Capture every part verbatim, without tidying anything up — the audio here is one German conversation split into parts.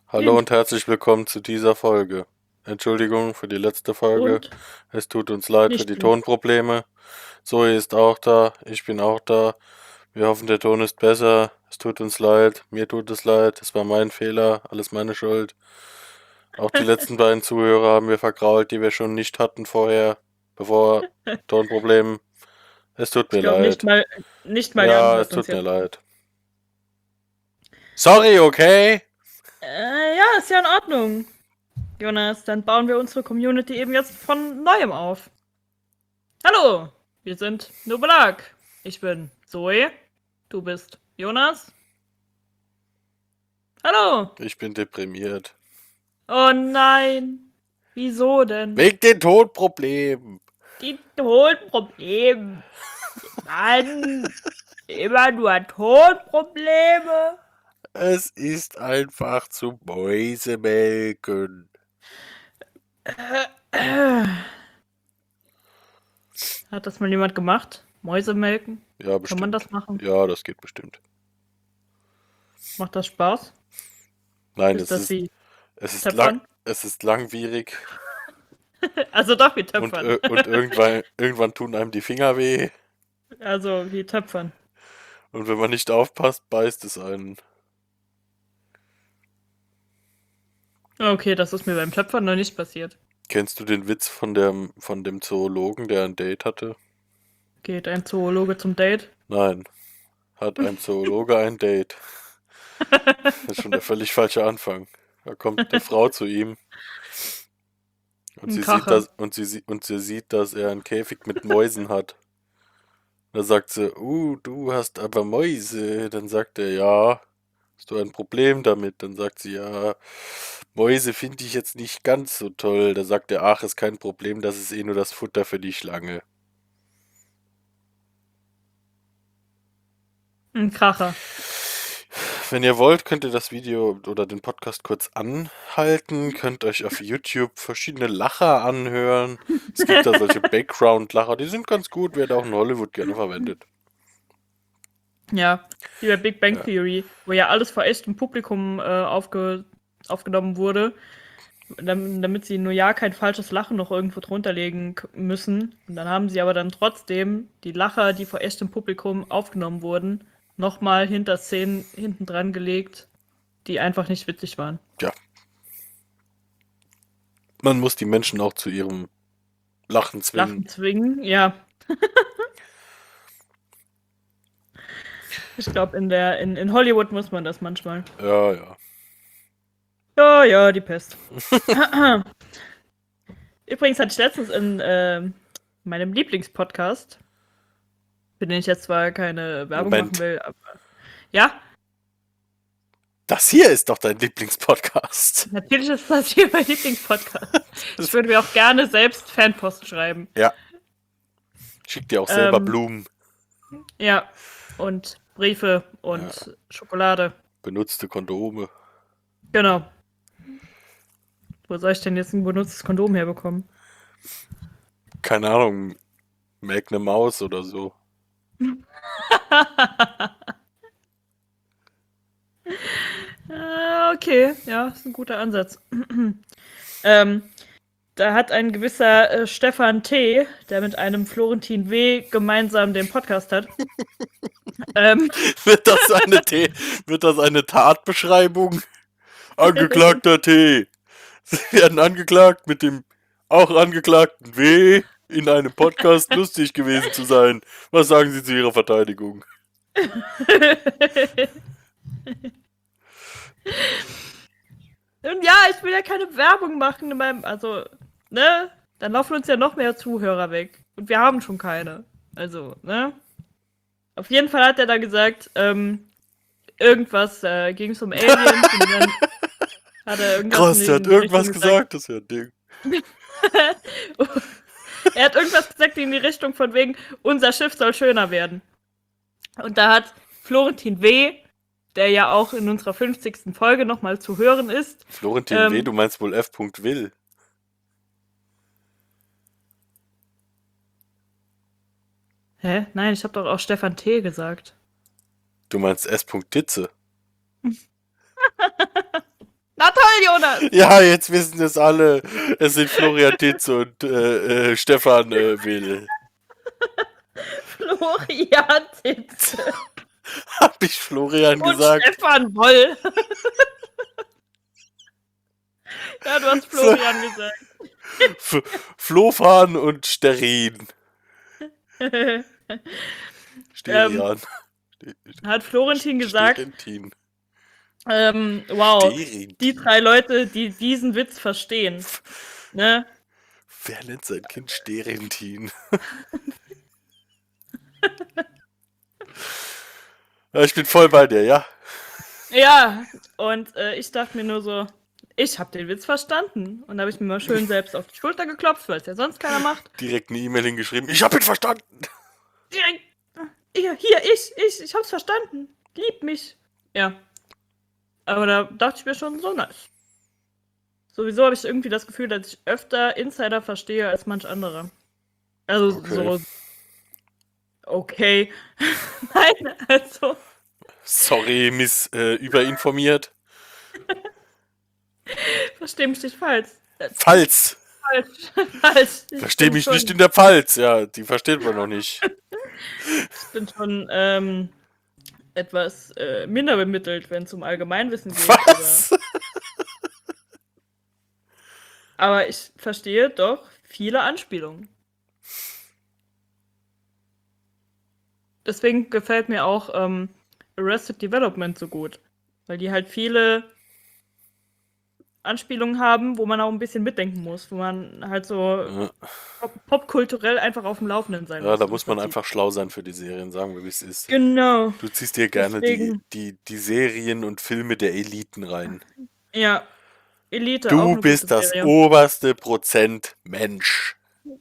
Hallo und herzlich willkommen zu dieser Folge. Entschuldigung für die letzte Folge. Und Es tut uns leid für nicht die schlimm. Tonprobleme. Zoe ist auch da, ich bin auch da. Wir hoffen, der Ton ist besser. Es tut uns leid, mir tut es leid. Es war mein Fehler, alles meine Schuld. Auch die letzten beiden Zuhörer haben wir vergrault, die wir schon nicht hatten vorher, bevor Tonproblemen. Es tut Ich mir glaube nicht leid. mal, nicht mal Jan Ja, es hört uns tut mir jetzt. leid. Sorry, okay? Äh, ja, ist ja in Ordnung. Jonas, dann bauen wir unsere Community eben jetzt von neuem auf. Hallo, wir sind Nubelag. Ich bin Zoe. Du bist Jonas. Hallo. Ich bin deprimiert. Oh nein. Wieso denn? Wegen den Tonproblemen. Die Tonprobleme. Mann. Immer nur Tonprobleme. Es ist einfach zu Mäusemelken. Hat das mal jemand gemacht? Mäuse melken? Ja, Kann man bestimmt. das machen? Ja, das geht bestimmt. Macht das Spaß? Nein, Ist es das ist, wie es ist lang, Töpfern? es ist langwierig Also doch wie und, Töpfern. ir- und irgendwann, irgendwann tun einem die Finger weh. Also wie Töpfern. Und wenn man nicht aufpasst, beißt es einen. Okay, das ist mir beim Töpfern noch nicht passiert. Kennst du den Witz von dem, von dem Zoologen, der ein Date hatte? Geht ein Zoologe zum Date? Nein. Hat ein Zoologe ein Date? Das ist schon der völlig falsche Anfang. Da kommt eine Frau zu ihm und Ein sie sieht Kracher. das und sie, sie- und sie sieht, dass er einen Käfig mit Mäusen hat. Da sagt sie, uh, du hast aber Mäuse. Dann sagt er, ja, hast du ein Problem damit? Dann sagt sie, ja, Mäuse finde ich jetzt nicht ganz so toll. Da sagt er, ach, ist kein Problem, das ist eh nur das Futter für die Schlange. Ein Kracher. Wenn ihr wollt, könnt ihr das Video oder den Podcast kurz anhalten, könnt euch auf YouTube verschiedene Lacher anhören. Es gibt da solche Background-Lacher, die sind ganz gut, werden auch in Hollywood gerne verwendet. Ja, wie bei Big Bang Ja. Theory, wo ja alles vor echtem Publikum äh, aufge aufgenommen wurde, dam- damit sie nur ja kein falsches Lachen noch irgendwo drunter legen k- müssen. Und dann haben sie aber dann trotzdem die Lacher, die vor echtem Publikum aufgenommen wurden, nochmal hinter Szenen hinten dran gelegt, die einfach nicht witzig waren. Ja, man muss die Menschen auch zu ihrem Lachen zwingen. Lachen zwingen, ja. Ich glaube, in der in, in Hollywood muss man das manchmal. Ja, ja. Ja, ja, die Pest. Übrigens hatte ich letztens in ähm, meinem Lieblingspodcast, für den ich jetzt zwar keine Werbung machen Moment. will, aber ja, Das hier ist doch dein Lieblingspodcast. natürlich ist das hier mein Lieblingspodcast. Ich würde mir auch gerne selbst Fanpost schreiben. Ja, schick dir auch selber Ähm, Blumen. ja, und Briefe und Ja, Schokolade. benutzte Kondome. Genau. Wo soll ich denn jetzt ein benutztes Kondom herbekommen? Keine Ahnung, Melk ne Maus oder so. Äh, okay, ja, ist ein guter Ansatz. ähm, Da hat ein gewisser äh, Stefan T., der mit einem Florentin W. gemeinsam den Podcast hat. ähm, Wird das eine, T wird das eine Tatbeschreibung? Angeklagter T. Sie werden angeklagt, mit dem auch angeklagten W. in einem Podcast lustig gewesen zu sein. Was sagen Sie zu Ihrer Verteidigung? Und ja, ich will ja keine Werbung machen in meinem, also, ne? Dann laufen uns ja noch mehr Zuhörer weg. Und wir haben schon keine. Also, ne? Auf jeden Fall hat er da gesagt, ähm, irgendwas, äh, ging es um Aliens und dann hat er irgendwas in Krass, die, der hat in die Richtung irgendwas gesagt. gesagt, das ist ja ein Ding. Er hat irgendwas gesagt in die Richtung von wegen, unser Schiff soll schöner werden. Und da hat Florentin W., der ja auch in unserer fünfzigsten Folge nochmal zu hören ist. Florentin W., Ähm, du meinst wohl F. Will. hä? Nein, ich habe doch auch Stefan T. gesagt. Du meinst S. Titze. Na Jonas! Ja, jetzt wissen es alle. Es sind Florian Titz und äh, äh, Stefan äh, Will. Florian Titze Hab ich Florian und gesagt? Stefan Woll. Ja, du hast So. Florian gesagt. F Flofan und Sterin. ähm, Sterian. hat Florentin gesagt, Sterentin. ähm, wow, Sterentin. die drei Leute, die diesen Witz verstehen, ne? Wer nennt sein Kind Sterentin? Ja, ich bin voll bei dir, ja? Ja, und äh, ich dachte mir nur so, ich habe den Witz verstanden. Und da habe ich mir mal schön selbst auf die Schulter geklopft, weil es ja sonst keiner macht. Direkt eine E-Mail hingeschrieben. Ich hab ihn verstanden. Direkt, hier, hier, ich, ich, ich hab's verstanden. Lieb mich. Ja. Aber da dachte ich mir schon, so nice. Sowieso habe ich irgendwie das Gefühl, dass ich öfter Insider verstehe als manch andere. Also Okay. so. Okay. Nein, also. Sorry, Miss äh, überinformiert. Versteh mich nicht falsch. Äh, Pfalz. falsch. falsch. Ich Versteh bin mich schon, nicht in der Pfalz. Ja, die versteht man noch nicht. Ich bin schon ähm, etwas äh, minder bemittelt, wenn es um Allgemeinwissen geht. Was? Aber, aber ich verstehe doch viele Anspielungen. Deswegen gefällt mir auch ähm, Arrested Development so gut. Weil die halt viele Anspielungen haben, wo man auch ein bisschen mitdenken muss. Wo man halt so Ja, pop popkulturell einfach auf dem Laufenden sein ja muss. da im muss man Prinzip. einfach schlau sein für die Serien, sagen wir, wie es ist. Genau. Du ziehst dir gerne die, Deswegen, die, die Serien und Filme der Eliten rein. ja, Elite, auch Du eine gute bist das Serie. oberste Prozent Mensch.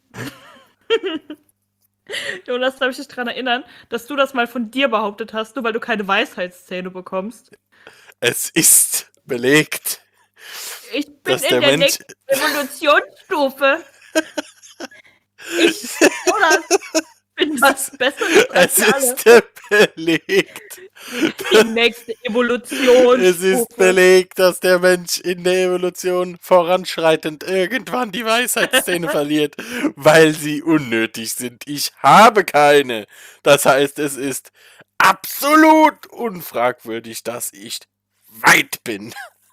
Jonas, darf ich dich daran erinnern, dass du das mal von dir behauptet hast, nur weil du keine Weisheitszähne bekommst? Es ist belegt, Ich bin dass in der der Mensch. nächsten Evolutionsstufe. Ich, Jonas, bin was Besseres als Es ihr alle. ist belegt. Die nächste Evolutionsstufe. Es ist belegt, dass der Mensch in der Evolution voranschreitend irgendwann die Weisheitszähne verliert, weil sie unnötig sind. Ich habe keine. Das heißt, es ist absolut unfragwürdig, dass ich weit bin.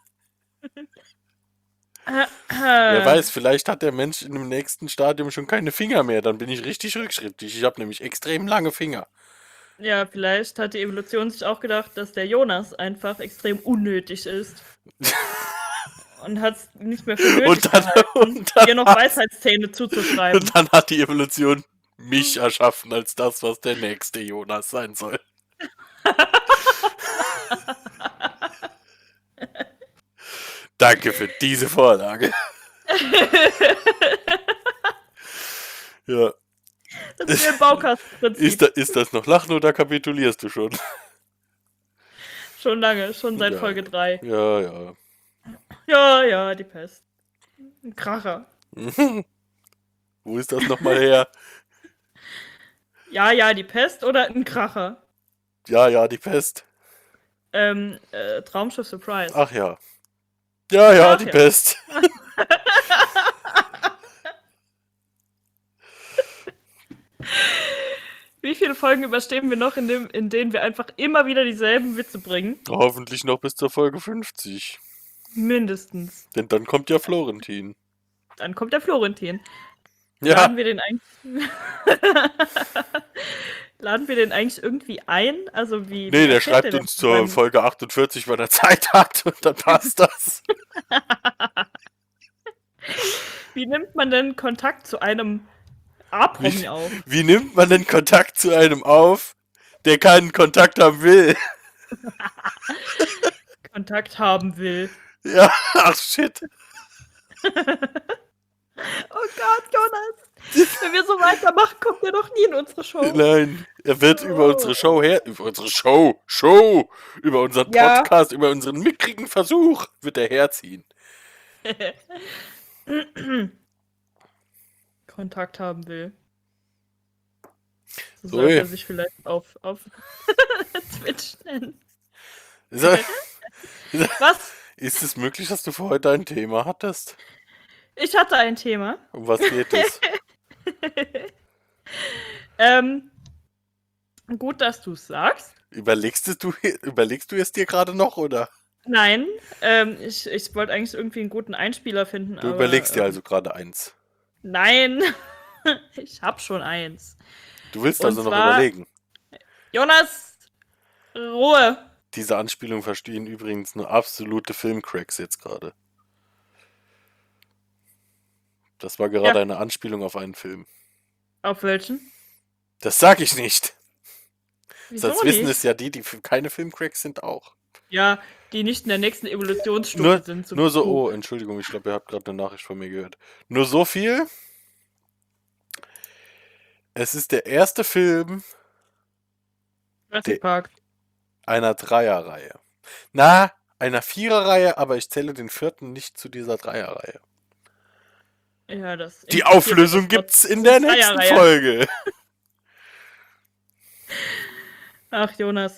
Wer weiß, vielleicht hat der Mensch in dem nächsten Stadium schon keine Finger mehr. Dann bin ich richtig rückschrittlich. Ich habe nämlich extrem lange Finger. Ja, vielleicht hat die Evolution sich auch gedacht, dass der Jonas einfach extrem unnötig ist. Und hat es nicht mehr für nötig Und dann, gehalten, und, dann ihr noch hat, Weisheitszähne zuzuschreiben. und dann hat die Evolution mich erschaffen als das, was der nächste Jonas sein soll. Danke für diese Vorlage. Ja. Das ist wie ein Baukastenprinzip. Ist, da, ist das noch Lachen oder kapitulierst du schon? Schon lange, schon seit Ja. Folge drei. Ja, ja. Ja, ja, die Pest. Ein Kracher. Wo ist das nochmal her? Ja, ja, die Pest oder ein Kracher? Ja, ja, die Pest. Ähm, äh, Traumschiff Surprise. Ach ja. Ja, ja, Ach die ja. Pest. Wie viele Folgen überstehen wir noch, in, dem, in denen wir einfach immer wieder dieselben Witze bringen? Hoffentlich noch bis zur Folge fünfzig. Mindestens. Denn dann kommt ja Florentin. Dann kommt der Florentin. Ja, Laden wir den eigentlich. Laden wir den eigentlich irgendwie ein? Also wie. nee, wie der erzählt schreibt denn uns von zur seinem- Folge achtundvierzig, weil er Zeit hat und dann passt das. Wie nimmt man denn Kontakt zu einem A-Promi Wie- auf? Wie nimmt man denn Kontakt zu einem auf, der keinen Kontakt haben will? Kontakt haben will. Ja, ach shit. Oh Gott, Jonas! Wenn wir so weitermachen, kommt er doch nie in unsere Show. Nein, er wird Oh. über unsere Show her, über unsere Show, Show, über unseren Ja. Podcast, über unseren mickrigen Versuch wird er herziehen. Kontakt haben will. So So, sollte ey. er sich vielleicht auf, auf Twitch nennen. So, Was? Ist es möglich, dass du für heute ein Thema hattest? Ich hatte ein Thema. Um was geht es? ähm, gut, dass du es sagst. Überlegst du, überlegst du es dir gerade noch, oder? Nein, ähm, ich, ich wollte eigentlich irgendwie einen guten Einspieler finden, Du aber... überlegst dir ähm, also gerade eins. Nein, ich hab schon eins. Du willst Und also noch zwar, überlegen. Jonas, Ruhe. Diese Anspielung verstehen übrigens nur absolute Filmcracks jetzt gerade. Das war gerade Ja, eine Anspielung auf einen Film. auf welchen? Das sag ich nicht. Wieso Sonst wissen es nicht? ja die, die f- keine Filmcracks sind auch. Ja, die nicht in der nächsten Evolutionsstufe Nur, sind, so nur wie so, du. oh, Entschuldigung, ich glaube, ihr habt gerade eine Nachricht von mir gehört. Nur so viel. Es ist der erste Film Jurassic der, Park. einer Dreierreihe. Na, einer Viererreihe, aber ich zähle den vierten nicht zu dieser Dreierreihe. Ja, das Die impliziert ja, Auflösung dass gibt's das in eine der nächsten Zweierreihe. Folge. Ach, Jonas.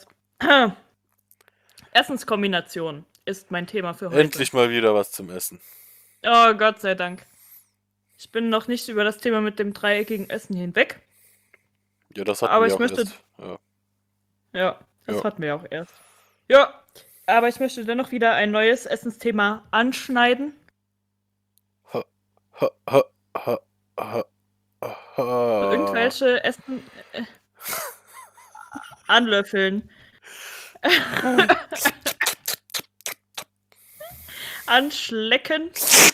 Essenskombination ist mein Thema für heute. Endlich mal wieder was zum Essen. Oh, Gott sei Dank. Ich bin noch nicht über das Thema mit dem dreieckigen Essen hinweg. Ja, das hatten Aber wir ich auch möchte. erst. Ja. Ja, das Ja. hatten wir auch erst. Ja, aber ich möchte dennoch wieder ein neues Essensthema anschneiden. Ha, ha, ha, ha, ha, ha. Irgendwelche Essen. Äh, anlöffeln. Anschlecken.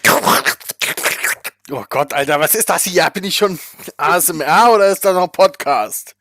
Oh Gott, Alter, was ist das hier? Bin ich schon A S M R oder ist da noch Podcast?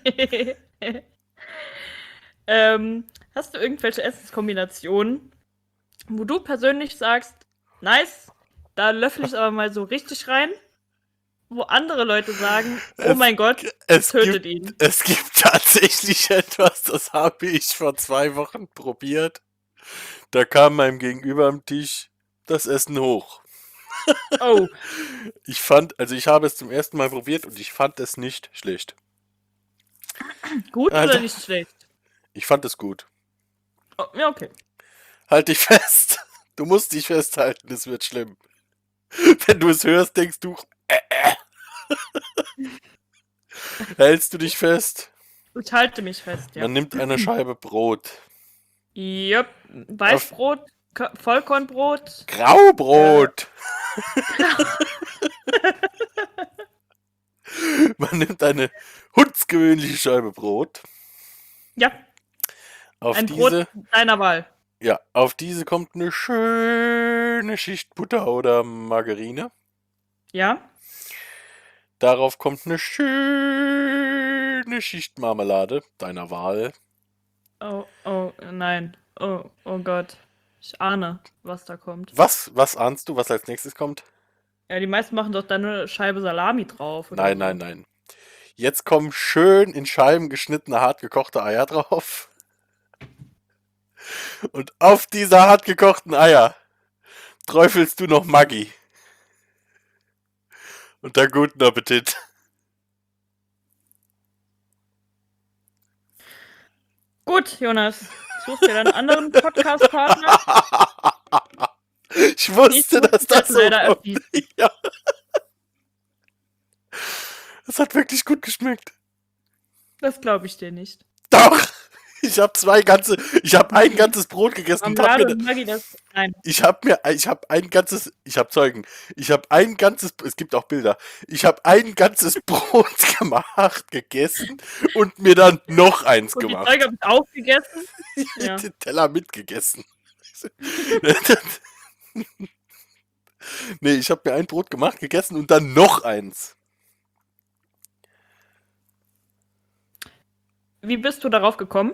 ähm, hast du irgendwelche Essenskombinationen, wo du persönlich sagst, nice, da löffel ich aber mal so richtig rein, wo andere Leute sagen, oh Es- mein Gott, Es tötet gibt, ihn. es gibt tatsächlich etwas, das habe ich vor zwei Wochen probiert. Da kam meinem Gegenüber am Tisch das Essen hoch. Oh, Ich fand, also ich habe es zum ersten Mal probiert und ich fand es nicht schlecht. gut Alter. oder nicht schlecht? Ich fand es gut. Oh, ja, okay. Halt dich fest. Du musst dich festhalten, es wird schlimm. Wenn du es hörst, denkst du, äh, äh. Hältst du dich fest? Ich halte mich fest, ja. Man nimmt eine Scheibe Brot. Jupp, Weißbrot, Ko- Vollkornbrot. Graubrot! Man nimmt eine hundsgewöhnliche Scheibe Brot. Ja, Auf ein diese, Brot deiner Wahl. ja, auf diese kommt eine schöne Schicht Butter oder Margarine. Ja, Darauf kommt eine schöne Schicht Marmelade deiner Wahl. oh, oh, nein. Oh, oh Gott. Ich ahne, was da kommt. Was, was ahnst du, was als nächstes kommt? Ja, die meisten machen doch da nur eine Scheibe Salami drauf. Oder Nein, so. nein, nein. Jetzt kommen schön in Scheiben geschnittene, hart gekochte Eier drauf. Und auf diese hart gekochten Eier träufelst du noch Maggi. Und dann guten Appetit. Gut, Jonas. Suchst dir dann einen anderen Podcast-Partner. Ich wusste, Ich muss dass das das so leider kommt. erschießen. Ja. Das hat wirklich gut geschmeckt. Das glaube ich dir nicht. Doch! Ich habe zwei ganze, ich habe ein ganzes Brot gegessen und hab Marmelade mir, und Maggi, das. Nein. ich habe mir, ich habe ein ganzes, ich habe Zeugen, ich habe ein ganzes, es gibt auch Bilder, ich habe ein ganzes Brot gemacht, gegessen und mir dann noch eins Und die gemacht. Zeug habe ich auch gegessen. Ja. Den Teller mitgegessen. Nee, ich habe mir ein Brot gemacht, gegessen und dann noch eins. Wie bist du darauf gekommen?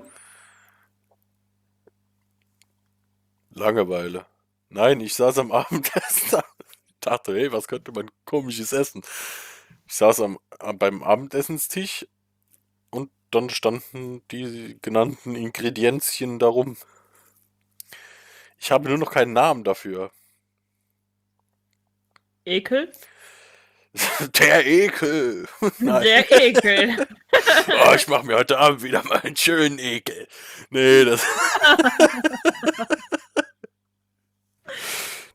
Langeweile. Nein, ich saß am Abendessen da und dachte, hey, was könnte man komisches essen? Ich saß am, am- beim Abendessenstisch und dann standen die genannten Ingredienzien darum. Ich habe nur noch keinen Namen dafür. Ekel? Der Ekel. Nein. Der Ekel. Oh, ich mache mir heute Abend wieder mal einen schönen Ekel. Nee, das.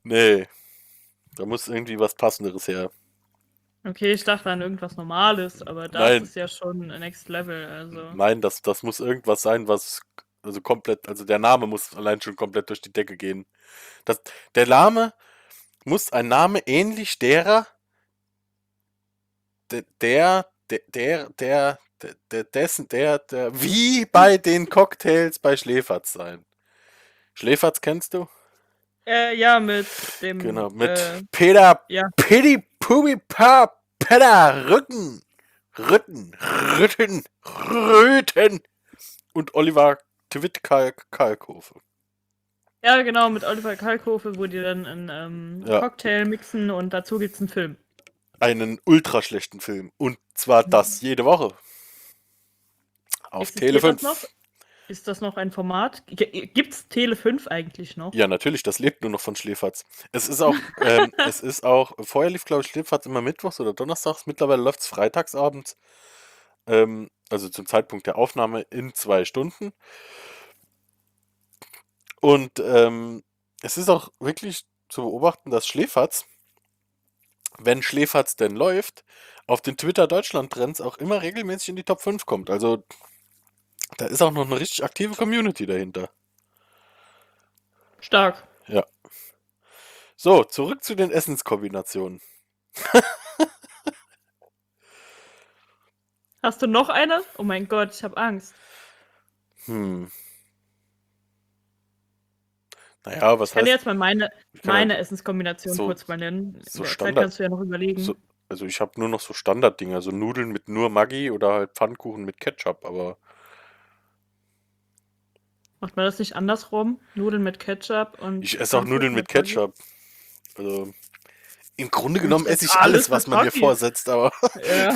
Nee, da muss irgendwie was Passenderes her. Okay, ich dachte an irgendwas Normales, aber das Nein, ist ja schon Next Level, also. nein, das, das muss irgendwas sein, was also komplett, also der Name muss allein schon komplett durch die Decke gehen. Das, der Name muss ein Name ähnlich derer, der, der, der, der, der, der, dessen, der, der, wie bei den Cocktails bei Schläferz sein. Schläferz kennst du? Äh, ja, mit dem, Genau, mit äh, Peter ja. Pitti Pubi Pa Petter Rücken, Rütten, Rütten, Röten und Oliver Twittkalk Kalkofe. Ja, genau, mit Oliver Kalkofe, wo die dann einen ähm, Ja, Cocktail mixen und dazu gibt's einen Film. einen ultra schlechten Film. Und zwar das jede Woche. Auf Tele Existiert das noch? fünf. Ist das noch ein Format? G gibt's Tele fünf eigentlich noch? Ja, natürlich, das lebt nur noch von Schläferz. Es ist auch, ähm, es ist auch, vorher lief, glaube ich, Schläferz immer mittwochs oder donnerstags. Mittlerweile läuft es freitagsabends. Ähm, also zum Zeitpunkt der Aufnahme in zwei Stunden. Und ähm, es ist auch wirklich zu beobachten, dass Schläferz, wenn Schläferz denn läuft, auf den Twitter Deutschland Trends auch immer regelmäßig in die Top fünf kommt. Also da ist auch noch eine richtig aktive Community dahinter. Stark. Ja. So, zurück zu den Essenskombinationen. Hast du noch eine? Oh mein Gott, ich habe Angst. Hm. Naja, Ich was kann dir heißt, jetzt mal meine, ich kann meine halt Essenskombination so, kurz mal nennen. In so der Zeit Standard, kannst du ja noch so, überlegen. also ich habe nur noch so Standarddinger, so Nudeln mit nur Maggi oder halt Pfannkuchen mit Ketchup, aber Macht man das nicht andersrum? Nudeln mit Ketchup und ich esse auch Nudeln Pfannkuchen mit mit Maggi? Ketchup. Also im Grunde Ich genommen esse esse ich alles alles, was mit man mir Maggi. vorsetzt, aber Ja.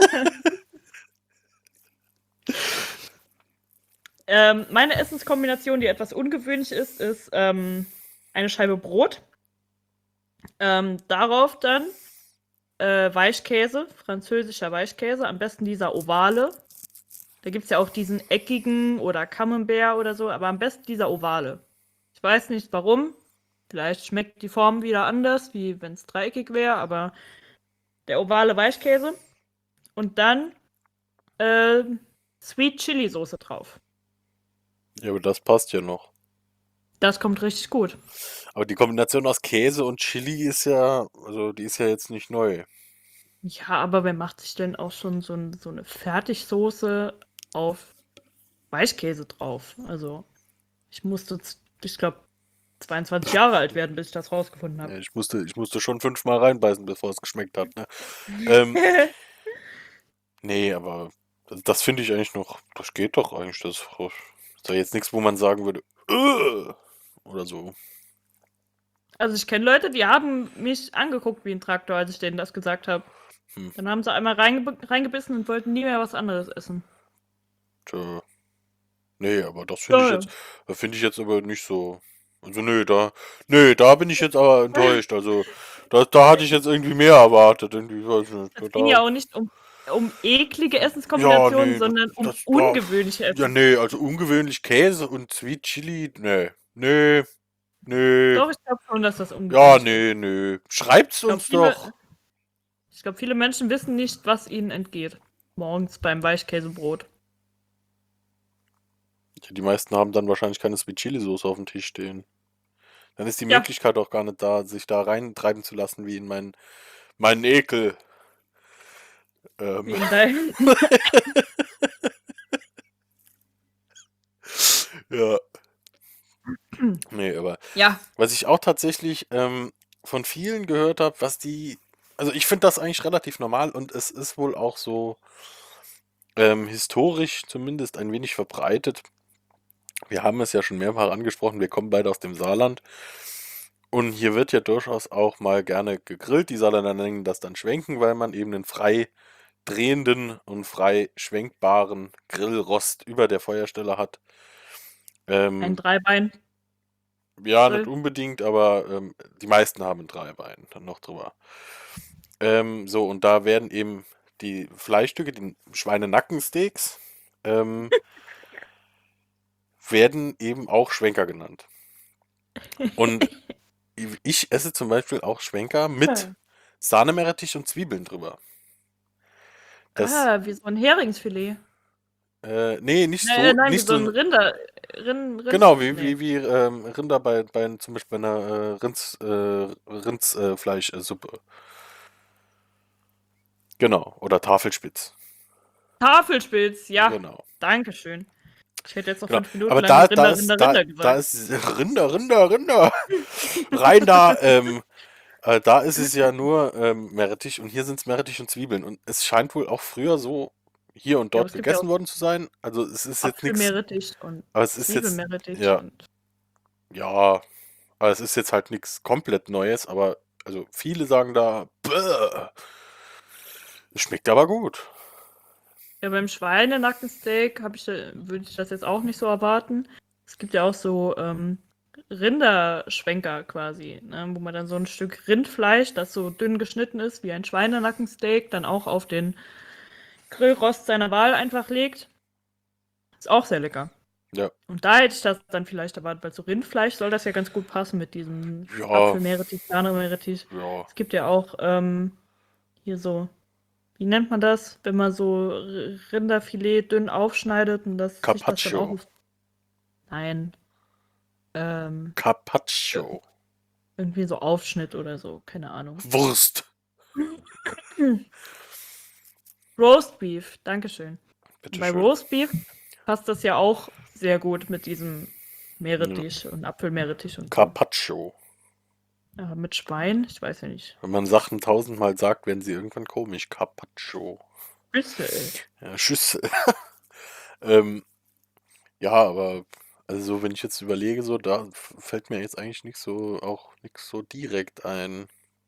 ähm, meine Essenskombination, die etwas ungewöhnlich ist, ist ähm, eine Scheibe Brot. Ähm, darauf dann äh, Weichkäse, französischer Weichkäse, am besten dieser ovale. Da gibt es ja auch diesen eckigen oder Camembert oder so, aber am besten dieser ovale. Ich weiß nicht warum. Vielleicht schmeckt die Form wieder anders, wie wenn es dreieckig wäre, aber der ovale Weichkäse. Und dann äh, Sweet Chili Soße drauf. ja, aber das passt ja noch. Das kommt richtig gut. Aber die Kombination aus Käse und Chili ist ja, also die ist ja jetzt nicht neu. Ja, aber wer macht sich denn auch schon so, ein, so eine Fertigsoße auf Weichkäse drauf? Also, ich musste, z- ich glaube, zweiundzwanzig Jahre alt werden, bis ich das rausgefunden Ja, habe. ich musste, ich musste schon fünfmal reinbeißen, bevor es geschmeckt hat, ne? Ähm, nee, aber das, das finde ich eigentlich noch, das geht doch eigentlich, das ist doch jetzt nichts, wo man sagen würde, "Ugh", oder so. Also ich kenne Leute, die haben mich angeguckt wie ein Traktor, als ich denen das gesagt habe. Hm, Dann haben sie einmal reingeb reingebissen und wollten nie mehr was anderes essen. tja. Nee, aber das finde ich Ja, jetzt, finde ich jetzt aber nicht so. Also nee, da, nee, da bin ich jetzt aber enttäuscht. Also da, da hatte ich jetzt irgendwie mehr erwartet. Irgendwie, weiß es nicht, ging da, ja auch nicht um, um eklige ja, Essenskombinationen, nee, das, sondern um das da, ungewöhnliche ja, Essen. nee, also ungewöhnlich Käse und Sweet Chili, nee, nee, nee, Doch, ich glaube schon, dass das ja, ungewöhnlich ist. nee, nee. Schreibt's Ich glaube, uns viele, doch. ich glaube, viele Menschen wissen nicht, was ihnen entgeht. Morgens beim Weichkäsebrot. Ja, die meisten haben dann wahrscheinlich keine Sweet Chili Soße auf dem Tisch stehen. Dann ist die Ja, Möglichkeit auch gar nicht da, sich da reintreiben zu lassen, wie in meinen, meinen Ekel. Ähm, wie in deinem. ja. Nee, aber Ja, was ich auch tatsächlich ähm, von vielen gehört habe, was die, also ich finde das eigentlich relativ normal und es ist wohl auch so ähm, historisch zumindest ein wenig verbreitet. Wir haben es ja schon mehrfach angesprochen, wir kommen beide aus dem Saarland und hier wird ja durchaus auch mal gerne gegrillt. Die Saarländer nennen das dann Schwenken, weil man eben einen frei drehenden und frei schwenkbaren Grillrost über der Feuerstelle hat. ein Ähm, Dreibein-Grill. ja, nicht unbedingt, aber ähm, die meisten haben drei Beine dann noch drüber. Ähm, so, und da werden eben die Fleischstücke, die Schweinenackensteaks, ähm, werden eben auch Schwenker genannt. Und ich esse zum Beispiel auch Schwenker mit Hm. Sahnemeerrettich und Zwiebeln drüber. Das, Ah, wie so ein Heringsfilet. äh, nee, nicht Ne, äh, so, nein, wie nicht so ein so, Rinder Rind Rind genau, wie, ne. wie, wie ähm, Rinder bei, bei zum Beispiel bei einer äh, Rinds, äh, Rindsfleischsuppe. Äh, Fleischsuppe. Genau, oder Tafelspitz. Tafelspitz, ja, Genau. dankeschön. Ich hätte jetzt noch Genau. fünf Minuten Aber lang da, da Rinder, ist, Rinder, da, Rinder da gesagt. ist Rinder, Rinder, Rinder. Rein da. Ähm, äh, da ist es ja nur ähm, Meerrettich und hier sind es Meerrettich und Zwiebeln. Und es scheint wohl auch früher so hier und Ja, aber dort es gibt ja gegessen auch worden zu sein. Also es ist jetzt nichts, Apfelmeerrettich und aber es ist jetzt, Zwiebelmeerrettich ja, und ja, aber es ist jetzt halt nichts komplett Neues. Aber also viele sagen da, bäh, es schmeckt aber gut. ja, beim Schweinenackensteak habe ich, äh, würde ich das jetzt auch nicht so erwarten. Es gibt ja auch so ähm, Rinderschwenker quasi, ne, wo man dann so ein Stück Rindfleisch, das so dünn geschnitten ist wie ein Schweinenackensteak, dann auch auf den Grillrost seiner Wahl einfach legt. Ist auch sehr lecker. Ja, Und da hätte ich das dann vielleicht erwartet, weil so Rindfleisch soll das ja ganz gut passen mit diesem ja, Apfelmeerrettich, Sahnemeerrettich. ja. Es gibt ja auch ähm, hier so, wie nennt man das, wenn man so R- Rinderfilet dünn aufschneidet und das sich das dann auch Carpaccio. auf. Nein. Ähm, ir- Carpaccio. irgendwie so Aufschnitt oder so, keine Ahnung. Wurst. Hm. Roast Beef, Dankeschön. Bei Bitteschön. Roast Beef passt das ja auch sehr gut mit diesem Ja. Meerrettich und Apfelmeerrettich und so. Carpaccio. Aber mit Schwein, ich weiß ja nicht. Wenn man Sachen tausendmal sagt, werden sie irgendwann komisch. Carpaccio. Schüssel. Ja, Schüssel. ähm, ja, aber also so, wenn ich jetzt überlege, so, da f- fällt mir jetzt eigentlich nicht so, auch nichts so direkt ein.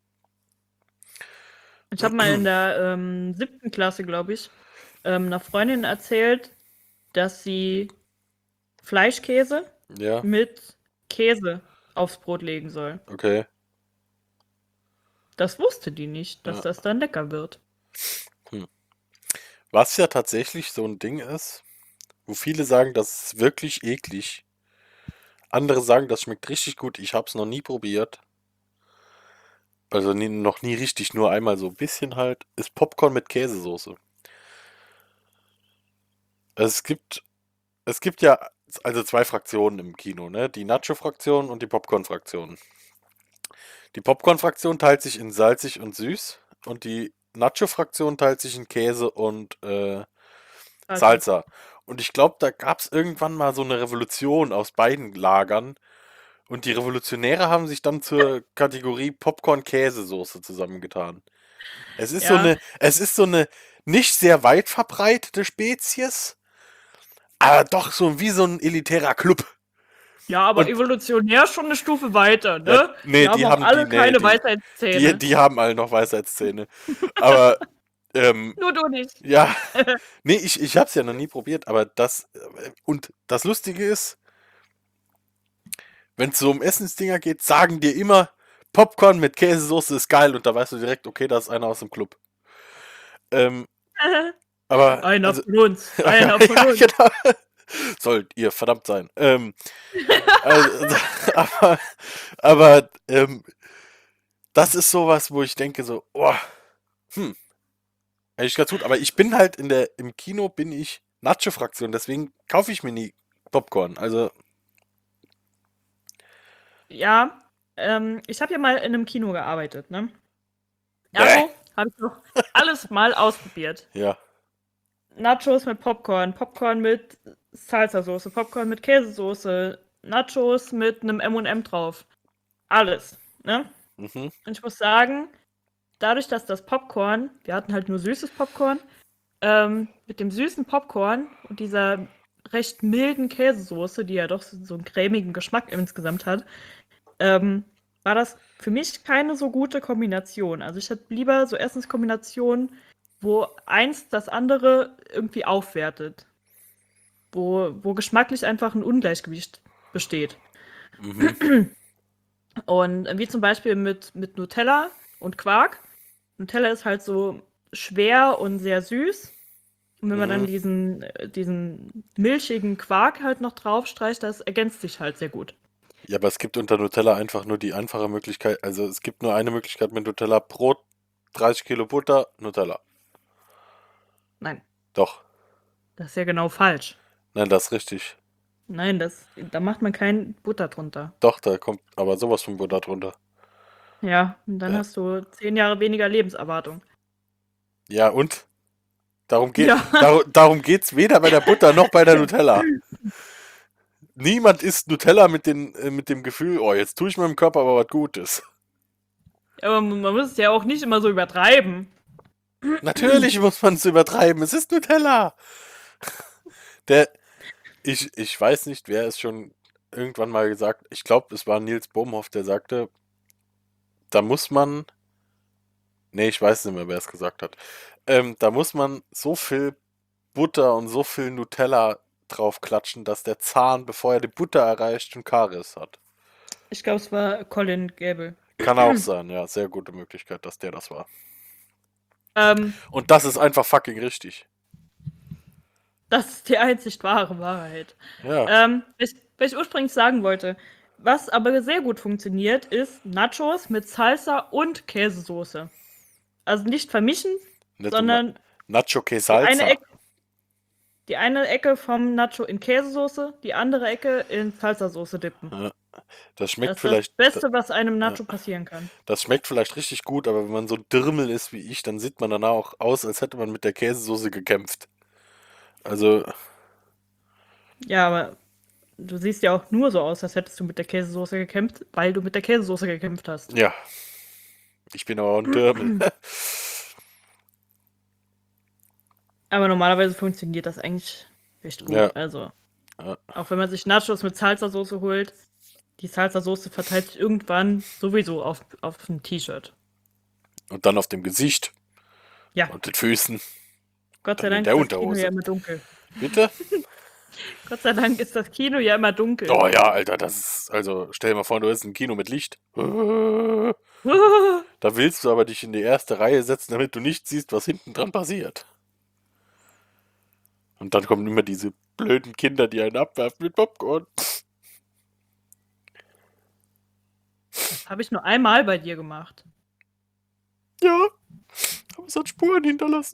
Ich habe mal in der ähm, siebten Klasse, glaube ich, ähm, einer Freundin erzählt, dass sie Fleischkäse Ja, mit Käse aufs Brot legen soll. okay. Das wusste die nicht, dass Ja. das dann lecker wird. Hm. Was ja tatsächlich so ein Ding ist, wo viele sagen, das ist wirklich eklig. Andere sagen, das schmeckt richtig gut. Ich habe es noch nie probiert. Also nie, noch nie richtig, nur einmal so ein bisschen halt. Ist Popcorn mit Käsesoße. Also es gibt, es gibt ja also zwei Fraktionen im Kino, ne? Die Nacho-Fraktion und die Popcorn-Fraktion. Die Popcorn-Fraktion teilt sich in salzig und süß und die Nacho-Fraktion teilt sich in Käse und äh, Also, Salsa. Und ich glaube, da gab es irgendwann mal so eine Revolution aus beiden Lagern. Und die Revolutionäre haben sich dann zur Kategorie Popcorn-Käsesoße zusammengetan. Es ist so ja. eine, es ist so eine nicht sehr weit verbreitete Spezies, aber doch so wie so ein elitärer Club. Ja, aber Und evolutionär schon eine Stufe weiter, ja, ne? nee, Wir haben die auch haben die, alle nee, keine die, die, Weisheitszähne. die haben alle noch Weisheitszähne. Aber, ähm, Nur du nicht. ja, nee, ich, ich hab's ja noch nie probiert, aber das, äh, und das Lustige ist, wenn es so um Essensdinger geht, sagen dir immer, Popcorn mit Käsesoße ist geil und da weißt du direkt, okay, da ist einer aus dem Club. Ähm, aber, Einer also, von uns. ja, Einer von ja, uns. genau. Sollt ihr verdammt sein. Ähm, also, aber, aber ähm, das ist sowas, wo ich denke so, oh, hm, eigentlich ganz gut. Aber ich bin halt in der, im Kino bin ich Nacho-Fraktion, deswegen kaufe ich mir nie Popcorn. Also, Ja, ähm, ich habe ja mal in einem Kino gearbeitet, ne? bäh, Ergo habe ich noch alles mal ausprobiert. ja. Nachos mit Popcorn, Popcorn mit Salsa-Soße, Popcorn mit Käsesoße, Nachos mit einem M und M drauf. Alles, ne? Mhm, Und ich muss sagen, dadurch, dass das Popcorn, wir hatten halt nur süßes Popcorn, ähm, mit dem süßen Popcorn und dieser recht milden Käsesoße, die ja doch so so einen cremigen Geschmack insgesamt hat, ähm, war das für mich keine so gute Kombination. Also ich hätte lieber so Essenskombinationen, wo eins das andere irgendwie aufwertet. Wo, wo geschmacklich einfach ein Ungleichgewicht besteht. mhm, Und wie zum Beispiel mit, mit Nutella und Quark. Nutella ist halt so schwer und sehr süß. Und wenn man dann mhm. diesen, äh, diesen milchigen Quark halt noch draufstreicht, das ergänzt sich halt sehr gut. Ja, aber es gibt unter Nutella einfach nur die einfache Möglichkeit, also es gibt nur eine Möglichkeit mit Nutella: Brot, dreißig Kilo Butter, Nutella. Nein, Doch. das ist ja genau falsch. Nein, das ist richtig. Nein, das, da macht man kein Butter drunter. Doch, da kommt aber sowas von Butter drunter. Ja, und dann Ja. hast du zehn Jahre weniger Lebenserwartung. Ja, und? Darum geht, Ja. darum, darum geht's weder bei der Butter noch bei der Nutella. Niemand isst Nutella mit, den, äh, mit dem Gefühl, oh, jetzt tue ich meinem Körper aber was Gutes. Aber man man muss es ja auch nicht immer so übertreiben. Natürlich muss man es übertreiben. Es ist Nutella. Der, ich, ich weiß nicht, wer es schon irgendwann mal gesagt, ich glaube, es war Nils Bohmhoff, der sagte, da muss man, nee, ich weiß nicht mehr, wer es gesagt hat, ähm, da muss man so viel Butter und so viel Nutella drauf klatschen, dass der Zahn, bevor er die Butter erreicht, schon Karies hat. Ich glaube, es war Colin Gable. Kann auch sein, ja, sehr gute Möglichkeit, dass der das war. Ähm, Und das ist einfach fucking richtig. das ist die einzig wahre Wahrheit. Ja, Ähm, was, was ich ursprünglich sagen wollte, was aber sehr gut funktioniert, ist Nachos mit Salsa und Käsesoße. Also nicht vermischen, nicht um sondern Nacho que die eine, Salsa. Ecke, die eine Ecke vom Nacho in Käsesoße, die andere Ecke in Salsa-Soße dippen. Ja, das Das schmeckt ist vielleicht, das Beste, was einem Nacho passieren kann. das schmeckt vielleicht richtig gut, aber wenn man so ein Dirmel ist wie ich, dann sieht man danach auch aus, als hätte man mit der Käsesoße gekämpft. Also, Ja, aber du siehst ja auch nur so aus, als hättest du mit der Käsesoße gekämpft, weil du mit der Käsesoße gekämpft hast. ja, ich bin aber auch ein Dirmel. Aber normalerweise funktioniert das eigentlich recht gut. Ja. Also, Ja. auch wenn man sich Nachos mit Salsa-Soße holt, die Salsa-Soße verteilt sich irgendwann sowieso auf, auf ein T-Shirt. Und dann auf dem Gesicht Ja, und den Füßen. Gott sei Dann in Dank der ist das Kino Unterhose. ja immer dunkel. Bitte? Gott sei Dank ist das Kino ja immer dunkel. Oh ja, Alter, das ist, also stell dir mal vor, du hast ein Kino mit Licht. Da willst du aber dich in die erste Reihe setzen, damit du nicht siehst, was hinten dran passiert. Und dann kommen immer diese blöden Kinder, die einen abwerfen mit Popcorn. Das habe ich nur einmal bei dir gemacht. Ja, aber es hat Spuren hinterlassen.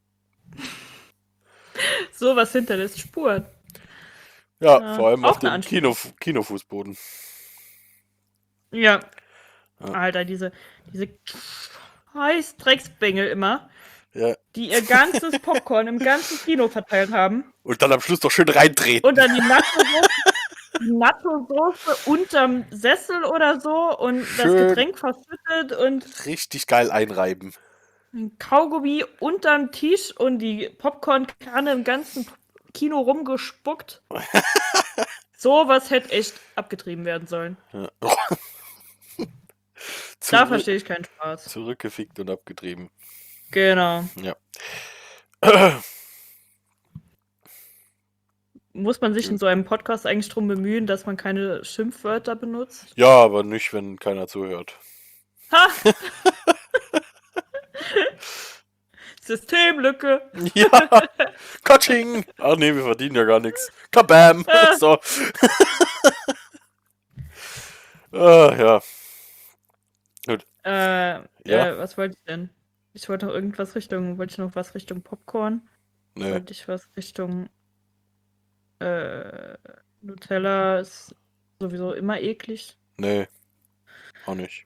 So was hinterlässt Spuren. Ja, Ja, vor allem auch auf eine dem Anspielung. Kino, Kinofußboden. Ja. Ja. Alter, diese, diese scheiß Drecksbengel immer, Ja. die ihr ganzes Popcorn im ganzen Kino verteilt haben Und dann am Schluss doch schön reintreten. und dann die Nacho-Soße die Nacho-Soße unterm Sessel oder so und das Schön. Getränk verschüttet und Richtig geil einreiben. ein Kaugummi unterm Tisch und die Popcornkanne im ganzen Kino rumgespuckt. Sowas hätte echt abgetrieben werden sollen. Ja. Da Zurück, verstehe ich keinen Spaß. zurückgefickt und abgetrieben. Genau. Ja. Muss man sich in so einem Podcast eigentlich drum bemühen, dass man keine Schimpfwörter benutzt? Ja, aber nicht, wenn keiner zuhört. Ha! Systemlücke. Ja, Kotsching. Ach nee, wir verdienen ja gar nichts. Kabam. So. Ah, ja. Äh, Ja? äh, was wollte ich denn? Ich wollte noch irgendwas Richtung, wollte ich noch was Richtung Popcorn? Nee, Wollte ich was Richtung äh, Nutella ist sowieso immer eklig. nee. Auch nicht.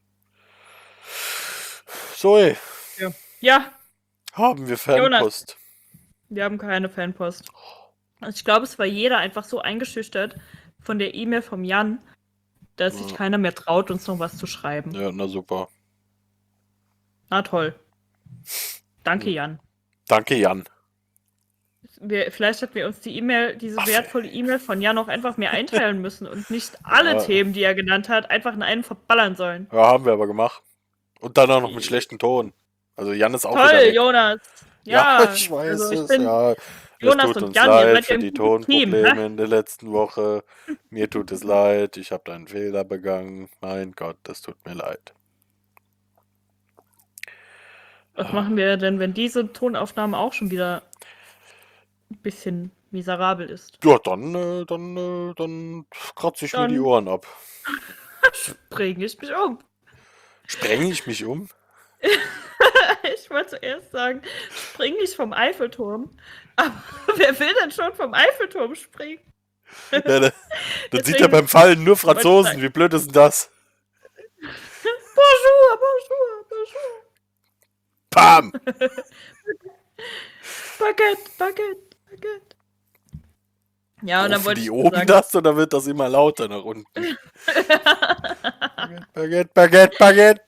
Zoe, Ja, haben wir Fanpost? wir haben keine Fanpost. Also ich glaube, es war jeder einfach so eingeschüchtert von der E-Mail vom Jan, dass sich Ja. keiner mehr traut, uns noch was zu schreiben. Ja, na super. Na toll. Danke, Hm. Jan. Danke, Jan. Wir, vielleicht hätten wir uns die E-Mail, diese wertvolle E-Mail von Jan auch einfach mehr einteilen müssen und nicht alle Ja. Themen, die er genannt hat, einfach in einen verballern sollen. Ja, haben wir aber gemacht. Und dann auch noch mit schlechtem Ton. Also Jan ist auch wieder Toll, weg. Jonas. Ja, Ja, ich weiß also ich es, bin ja. Jonas es tut und uns Jan, ihr leid seid für ja ein die gutes Team, Tonprobleme ne? in der letzten Woche. Mir tut es leid, ich habe da einen Fehler begangen. Mein Gott, das tut mir leid. Was machen wir denn, wenn diese Tonaufnahme auch schon wieder ein bisschen miserabel ist. Ja, dann, äh, dann, äh, dann kratze ich mir die Dann Ohren ab. bringe ich mich um. Spreng ich mich um? Ich wollte zuerst sagen, spring nicht vom Eiffelturm. Aber wer will denn schon vom Eiffelturm springen? Ja, da, dann sieht Deswegen er beim Fallen nur wollte ich Franzosen. sagen, Wie blöd ist denn das? Bonjour, bonjour, bonjour. Pam! Baguette, Baguette, Baguette. Ja, und dann Rufen wollte die ich oben sagen, das oder wird das immer lauter nach unten? Baguette, Baguette, Baguette!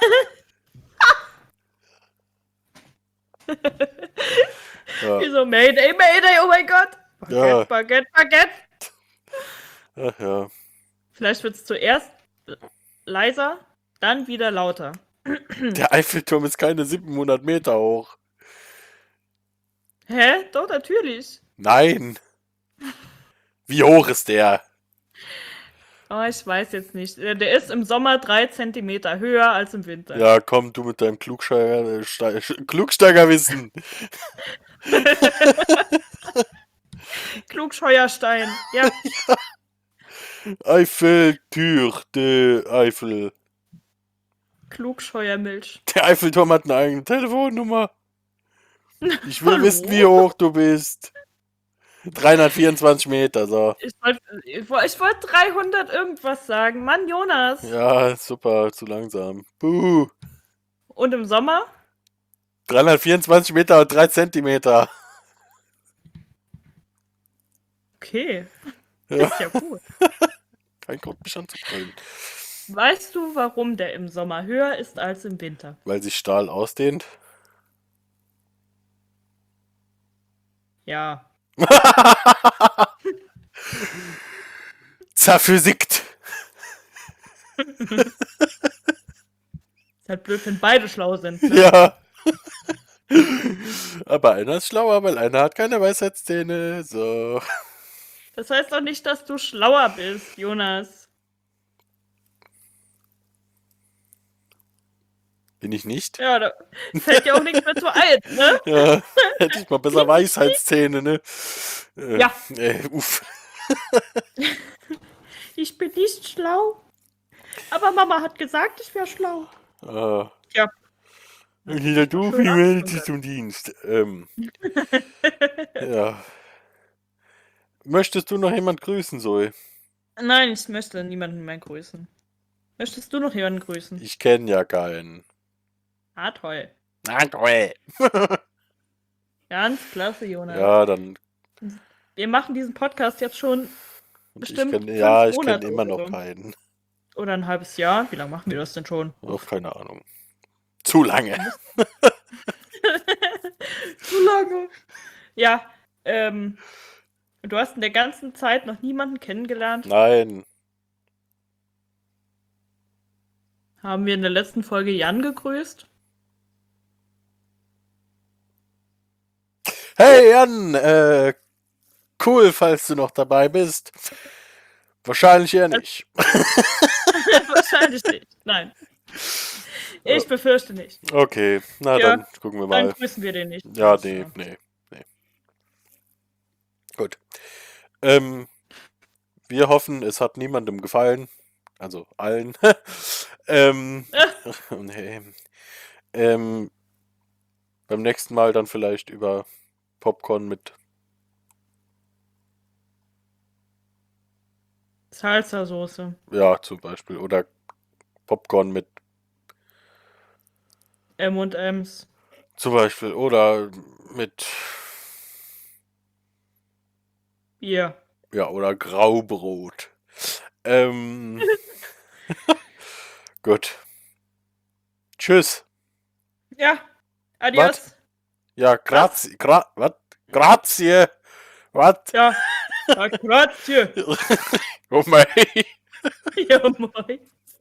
Ja, wie so Mayday, Mayday, oh mein Gott. ja, Baguette, Baguette, Baguette. ach ja. Vielleicht wird es zuerst leiser, dann wieder lauter. Der Eiffelturm ist keine siebenhundert Meter hoch. Hä? Doch, natürlich. Nein! Wie hoch ist der? Oh, ich weiß jetzt nicht. Der der ist im Sommer drei Zentimeter höher als im Winter. Ja, komm, du mit deinem Klugscheiger, äh, Ste- Klugsteigerwissen. Klugscheuerstein. Ja, Eiffel, Tür, de Eiffel. Klugscheuermilch. Der Eiffelturm hat eine eigene Telefonnummer. Ich will Hallo? wissen, wie hoch du bist. dreihundertvierundzwanzig Meter, so. Ich wollte ich wollt, ich wollt dreihundert irgendwas sagen. Mann, Jonas. Ja, super, zu langsam. Buh. Und im Sommer? dreihundertvierundzwanzig Meter und drei Zentimeter. Okay. Ja, Ist ja gut. kein Grund, mich anzubrüllen. Weißt du, warum der im Sommer höher ist als im Winter? Weil sich Stahl ausdehnt. Ja. Zerphysikt. Ist halt blöd, wenn beide schlau sind. Ne? Ja. Aber einer ist schlauer, weil einer hat keine Weisheitszähne. So. Das heißt doch nicht, dass du schlauer bist, Jonas. Bin ich nicht? Ja, da fällt dir auch nichts mehr zu ein, ne? Ja, hätte ich mal besser Weisheitszähne, ne? Äh, Ja. Äh, uff. Ich bin nicht schlau. Aber Mama hat gesagt, ich wäre schlau. Äh, Ja. Hier, du, Schön wie meldet abgefunden. sich zum Dienst? Ähm, ja. Möchtest du noch jemand grüßen, Zoe? Nein, ich möchte niemanden mehr grüßen. Möchtest du noch jemanden grüßen? Ich kenne ja keinen. Ah, toll. Na toll. Ganz klasse, Jonas. Ja, dann. Wir machen diesen Podcast jetzt schon Und ich bestimmt kenn, fünf ja, ich Monate kenne immer oder noch so. keinen. Oder ein halbes Jahr. Wie lange machen wir das denn schon? Auch keine Ahnung. Zu lange. Zu lange. Ja, ähm, du hast in der ganzen Zeit noch niemanden kennengelernt. Nein. Haben wir in der letzten Folge Jan gegrüßt? Hey Jan, äh, cool, falls du noch dabei bist. Wahrscheinlich eher nicht. Wahrscheinlich nicht. Nein. Ich befürchte nicht. Okay, na Ja, dann gucken wir Dann mal. grüßen wir den nicht. Ja, Das, nee, äh, nee, nee. Gut. Ähm, wir hoffen, es hat niemandem gefallen. Also allen. ähm, nee. Ähm, beim nächsten Mal dann vielleicht über Popcorn mit Salsa-Soße. Ja, zum Beispiel. Oder Popcorn mit M und M's. zum Beispiel. Oder mit, Bier. ja, oder Graubrot. Ähm, gut. Tschüss. Ja. Adios. Ja, grazie. Gra was? Grazie. Was? Ja. Ja, grazie. Oh mein. Ja, moin.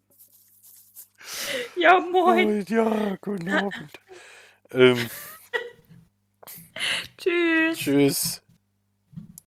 Ja, moin. Ja, guten Abend. Ähm, Tschüss. tschüss.